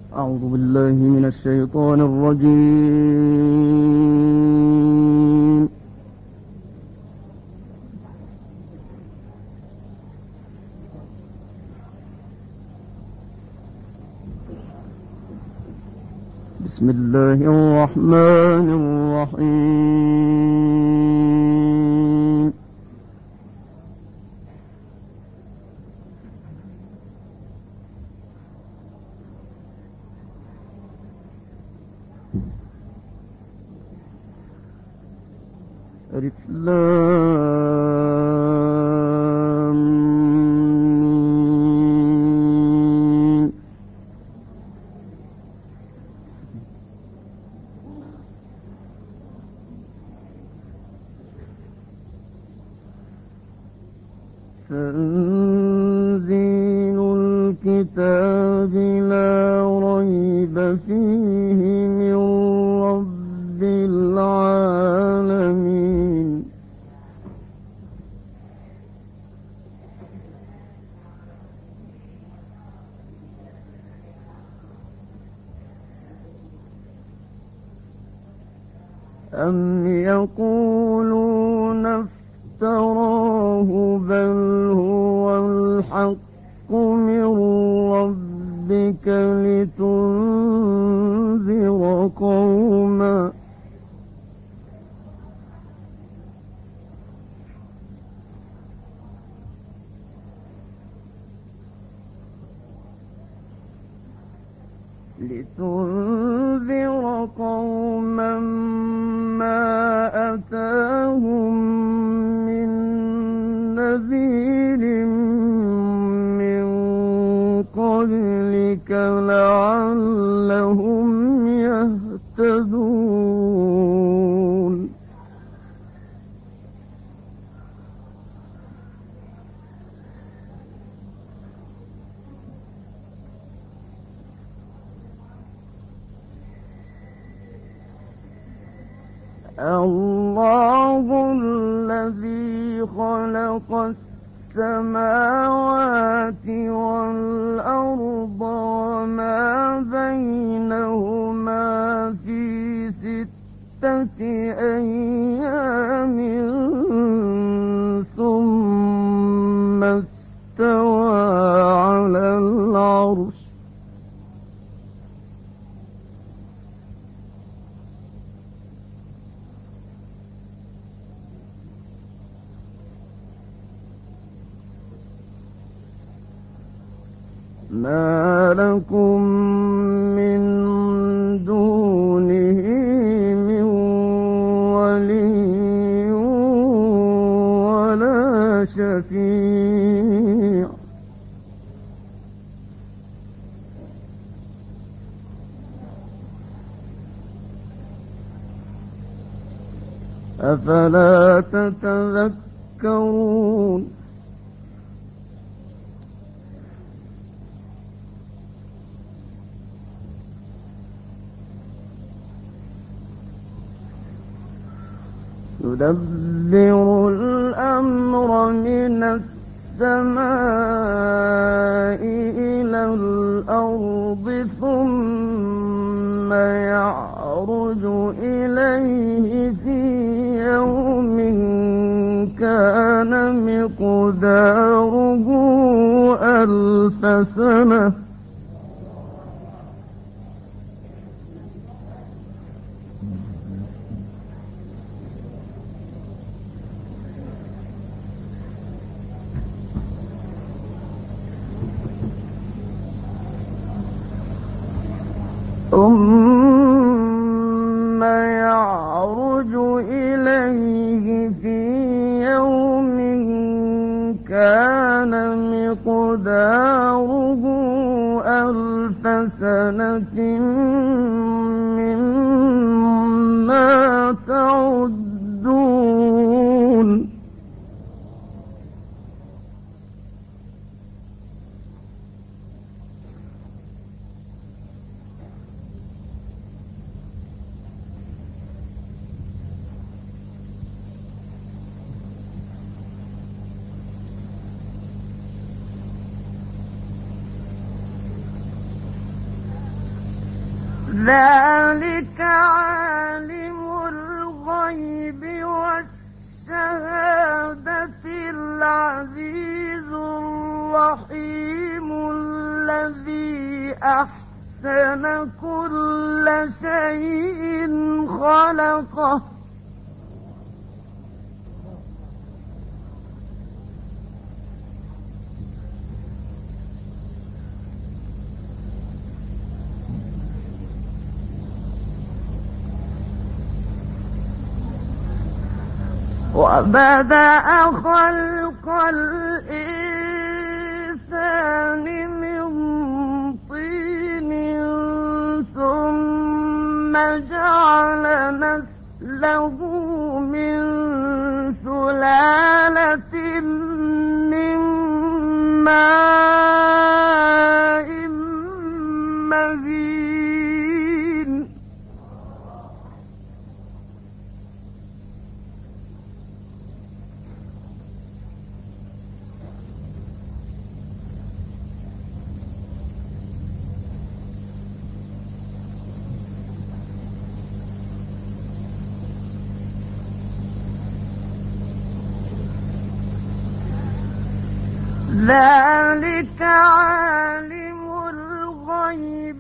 أعوذ بالله من الشيطان الرجيم. بسم الله الرحمن الرحيم. ألف لام ميم. تنزيل الكتاب لا ريب فيه من رب العالمين. أم يقولون افتراه بل هو الحق من ربك لتنذر قوما ما أتاهم من نذير من قبلك لعلهم يهتدون. الله الذي خلق السماوات والأرض وما بينهما في 6 أيام ثم استوى على العرش. ما لكم من دونه من ولي ولا شفيع أفلا تتذكرون. يدبر الأمر من السماء إلى الأرض ثم يعرج إليه في يوم كان مقداره 1000 سنة ثم يعرج إليه في يوم كان مقداره 1000 سنة مما تعدون. ذلك عالم الغيب والشهادة العزيز الرحيم الذي أحسن كل شيء خلقه وبدأ خلق الإنسان من طين ثم جعل نسله من سلالة من ماء مهين ذلك عالم الغيب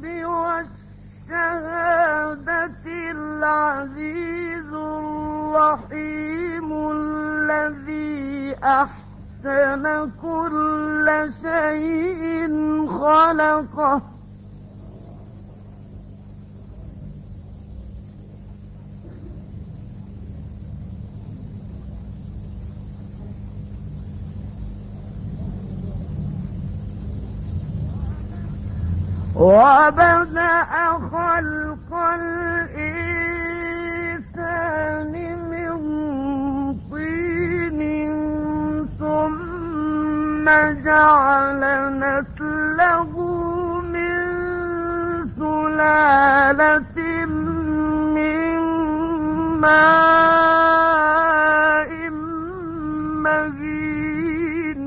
والشهادة العزيز الرحيم الذي أحسن كل شيء خلقه وبدأ خلق الإنسان من طين ثم جعل نسله من سلالة من ماء مهين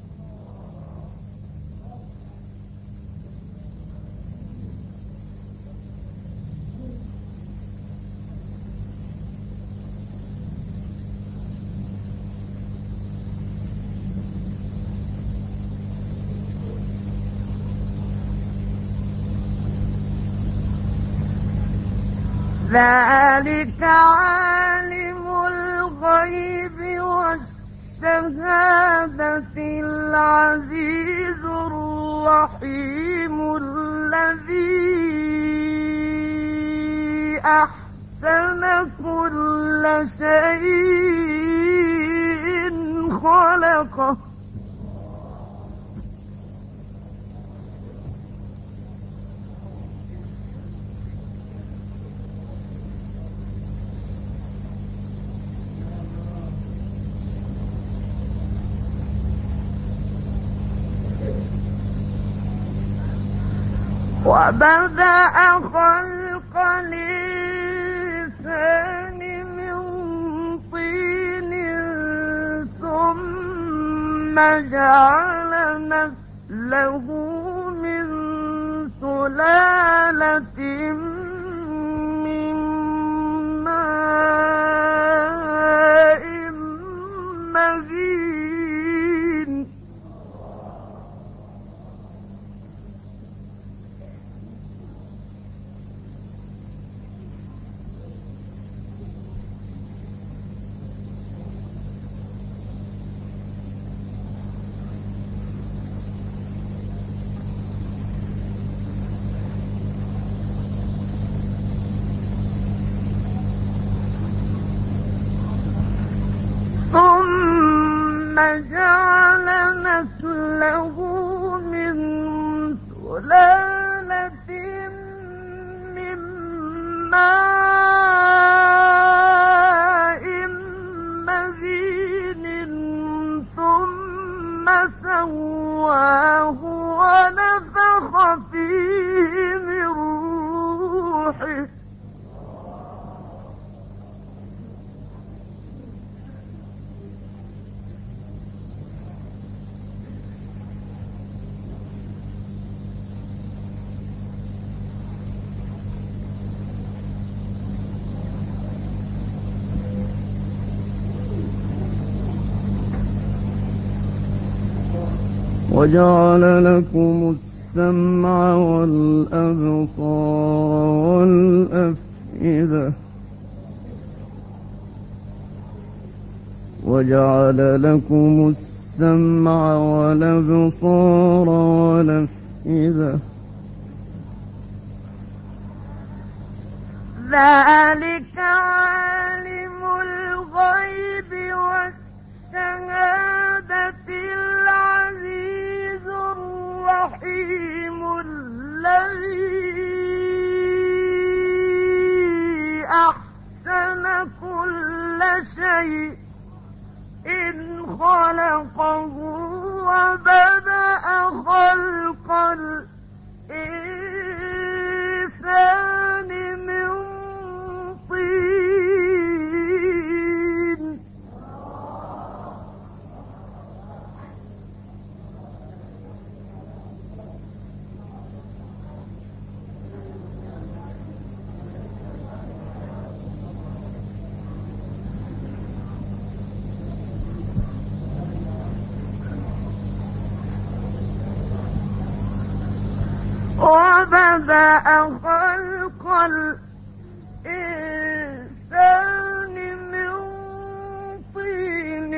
ذلك عالم الغيب والشهادة العزيز الرحيم الذي أحسن كل شيء خلقه وبدأ خلق الإنسان من طين ثم جعل نسله من سلالة من ماء مهين وجعل لكم السمع والأبصار والأفئدة وجعل لكم السمع والأبصار والأفئدة ذلك عالم الغيب والشهادة العزيز الرحيم الذي أحسن كل شيء إن خلقه وبدأ خلق الإنسان من طين وبدأ خلق الإنسان من طين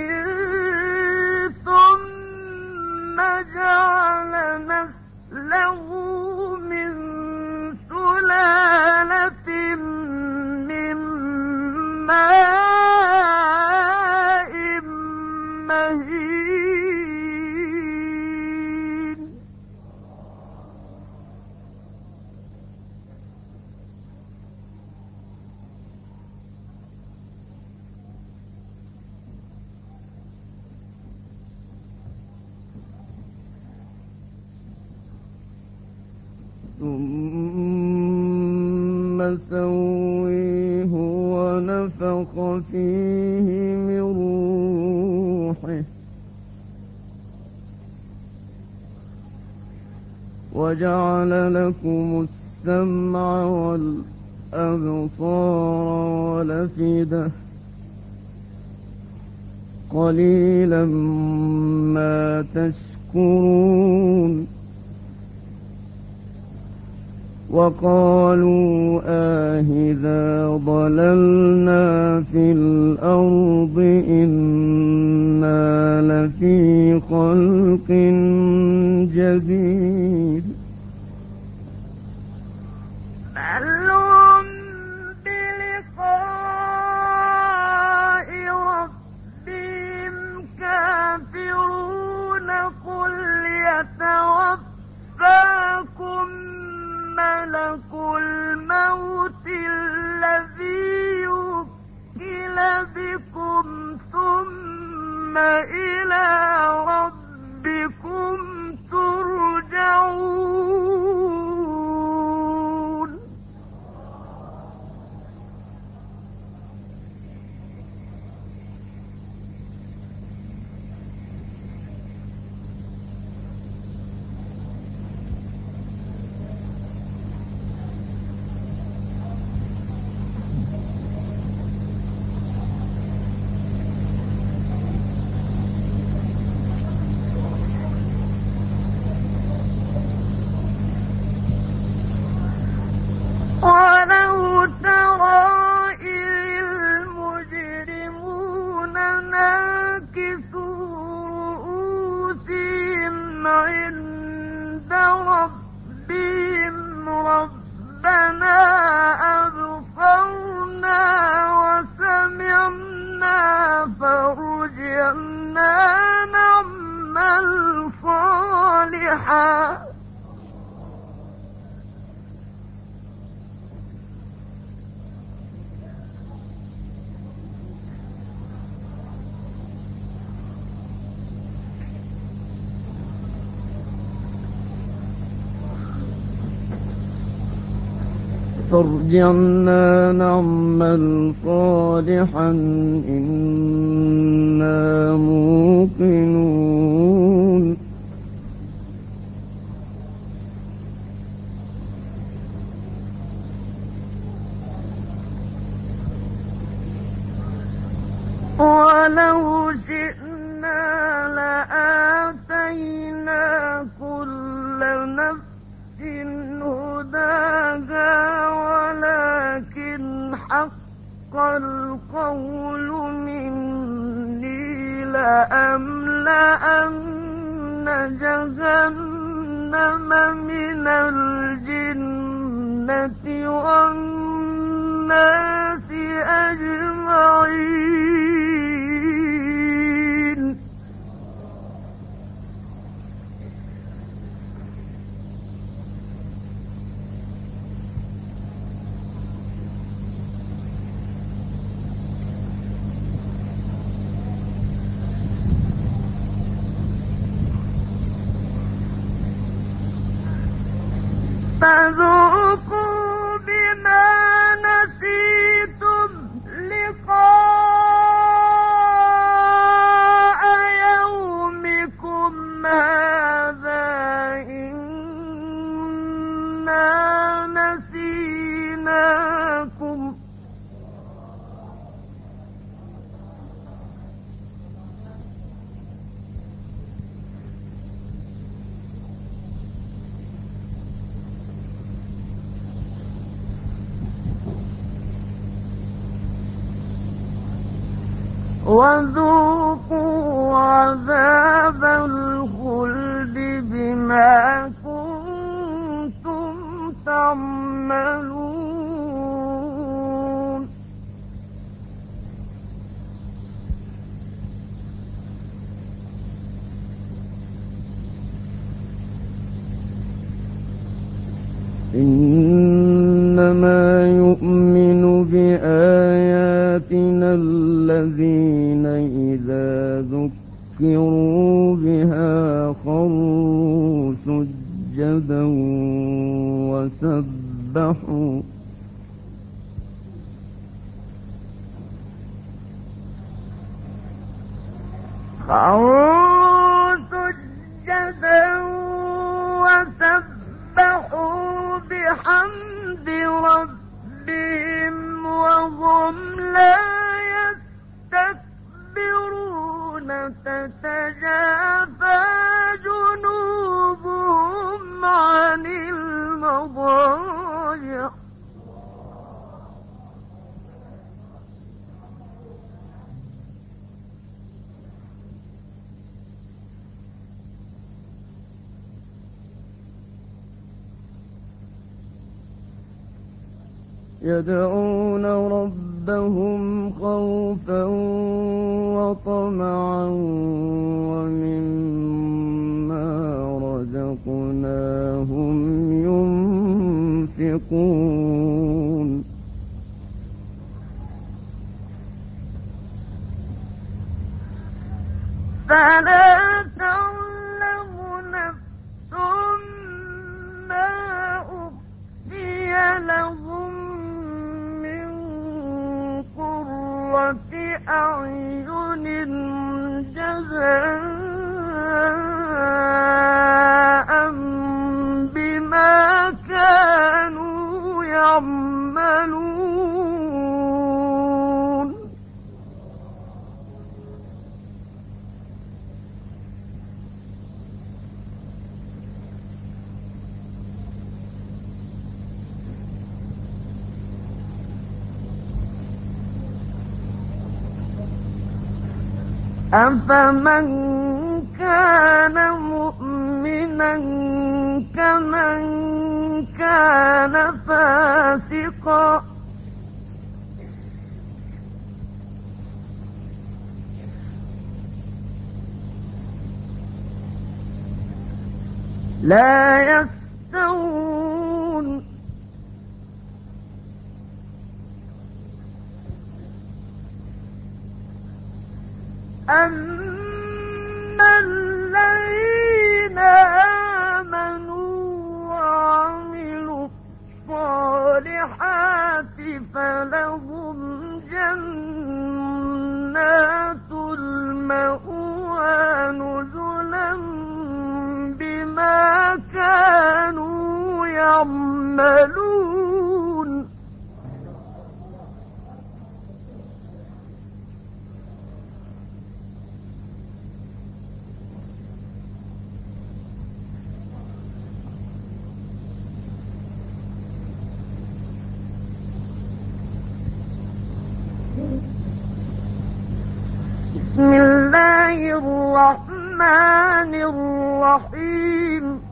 ثم جعل نسله من سلالة من ماء مهين ثم سويه ونفخ فيه من روحه وجعل لكم السمع والأبصار والأفئدة قليلا ما تشكرون وقالوا أإذا ضللنا في الأرض إنا لفي خلق جديد بل هم بلقاء ربهم كافرون قل يتوفاكم ملك الموت الذي وكل بكم ثم إلى ربكم ترجعون ولو ترى إذ المجرمون ناكسوا رؤوسهم عند ربهم ربنا أبصرنا وسمعنا فارجعنا نعمل صالحا فارجعنا نعمل صالحا إنا موقنون ولو شئنا لآتينا القول مني لأملأن جهنم من الجنة والناس أجمعين فذوقوا بما نسيتم لقاء يومكم هذا إنا نسيناكم وذوقوا عذاب الخلد بما كنتم تعملون إنما يؤمن بآياتنا الذين إذا ذكروا بها خروا سجدا وسبحوا بحمد ربهم وهم لا يستكبرون تتجافى جنوبهم عن المضاجع يدعون ربهم خوفا وطمعا ومما رزقناهم ينفقون فلا تعلم نفس ما أخفي لهم أعين جزاء بما كانوا يعملون أفمن كان مؤمنا كمن كان فاسقا لا يستوون أما الذين آمنوا وعملوا الصالحات فلهم جنات المأوى نزلا بما كانوا يعملون الرحمن الرحيم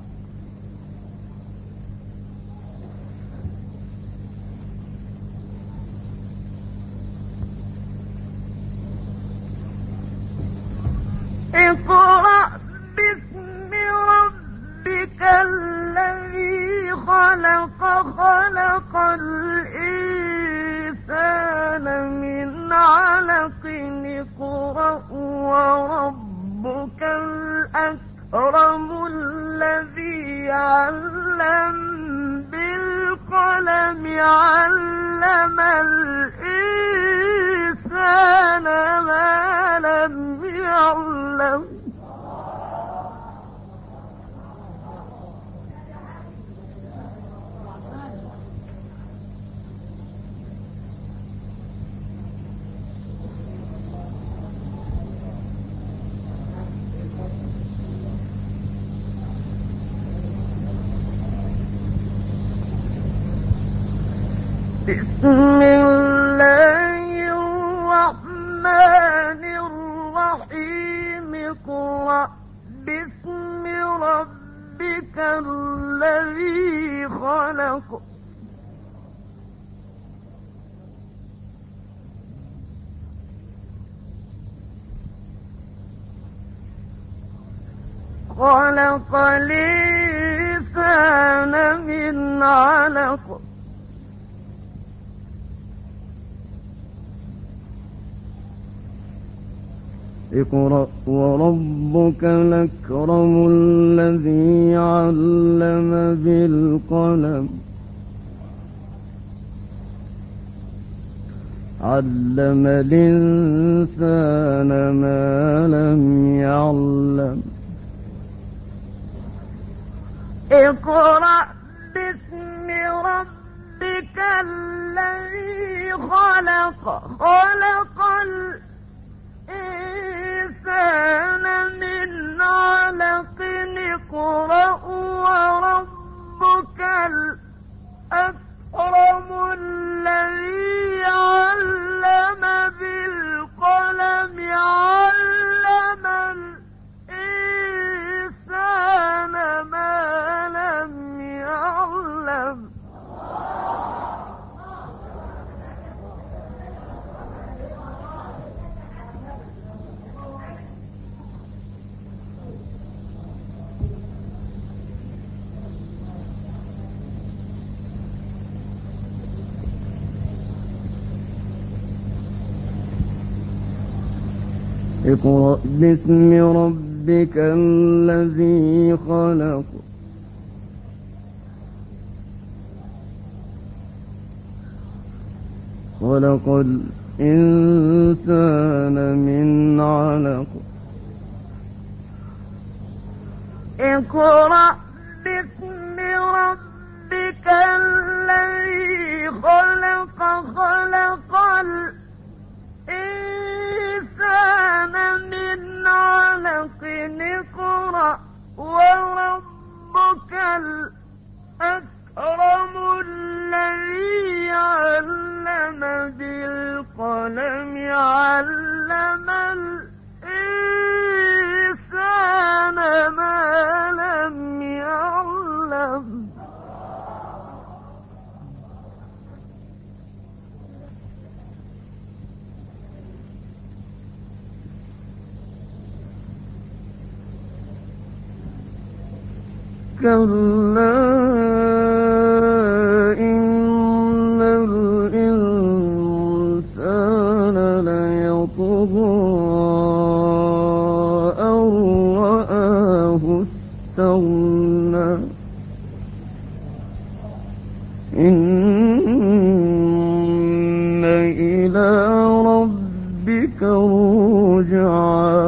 اقرأ باسم ربك الذي خلق خلق الإنسان من علق اقرأ وربك الأكرم الذي علم بالقلم علم الإنسان ما لم يعلم بسم الله الرحمن الرحيم اقرأ باسم ربك الذي خلق خلق الإنسان من علق اقرأ وربك الأكرم الذي علم بالقلم علم الإنسان ما لم يعلم اقرأ باسم ربك الذي خلق خلق الإنسان من علق اقرأ وربك الأكرم الذي علم بالقلم علم الإنسان ما لم يعلم اقرأ باسم ربك الذي خلق خلق الإنسان من علق اقرأ باسم ربك الذي خلق خلق الإنسان من علق اقرأ وربك الأكرم الذي علم بالقلم علم الإنسان ما لم يعلم كلا إن الإنسان ليطغى أن رآه استغنى إن إلى ربك رجعا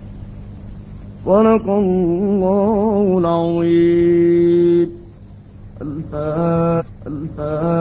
صدق الله العظيم. الفاتحة.